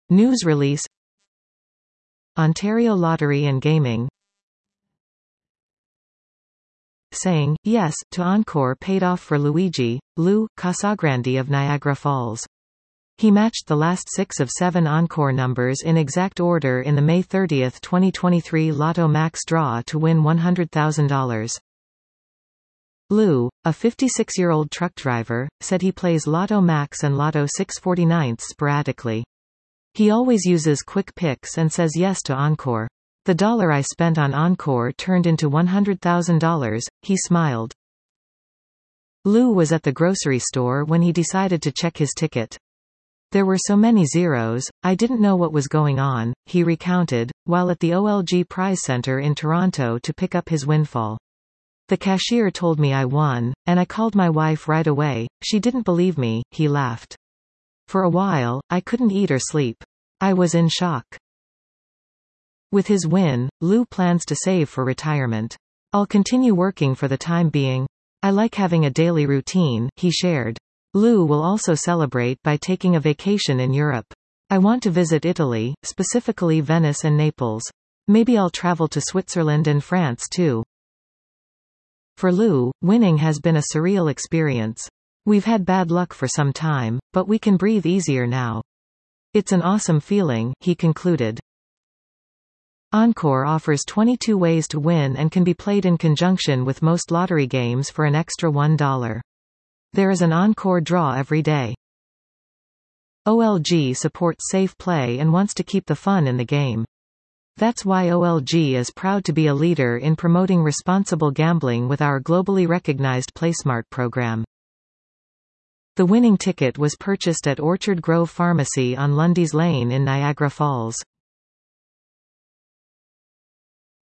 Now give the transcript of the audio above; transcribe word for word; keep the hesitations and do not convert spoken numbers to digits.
News release. Ontario Lottery and Gaming saying yes to Encore paid off for Luigi, Lou Casagrande of Niagara Falls. He matched the last six of seven Encore numbers in exact order in the May thirtieth twenty twenty-three Lotto Max draw to win one hundred thousand dollars. Lou, a fifty-six-year-old truck driver, said he plays Lotto Max and Lotto six forty-nine sporadically. He always uses Quick Picks and says yes to Encore. The dollar I spent on Encore turned into one hundred thousand dollars, he smiled. Lou was at the grocery store when he decided to check his ticket. There were so many zeros, I didn't know what was going on, he recounted, while at the O L G Prize Center in Toronto to pick up his windfall. The cashier told me I won, and I called my wife right away. She didn't believe me, he laughed. For a while, I couldn't eat or sleep. I was in shock. With his win, Lou plans to save for retirement. I'll continue working for the time being. I like having a daily routine, he shared. Lou will also celebrate by taking a vacation in Europe. I want to visit Italy, specifically Venice and Naples. Maybe I'll travel to Switzerland and France too. For Lou, winning has been a surreal experience. We've had bad luck for some time, but we can breathe easier now. It's an awesome feeling, he concluded. Encore offers twenty-two ways to win and can be played in conjunction with most lottery games for an extra one dollar. There is an Encore draw every day. O L G supports safe play and wants to keep the fun in the game. That's why O L G is proud to be a leader in promoting responsible gambling with our globally recognized PlaySmart program. The winning ticket was purchased at Orchard Grove Pharmacy on Lundy's Lane in Niagara Falls.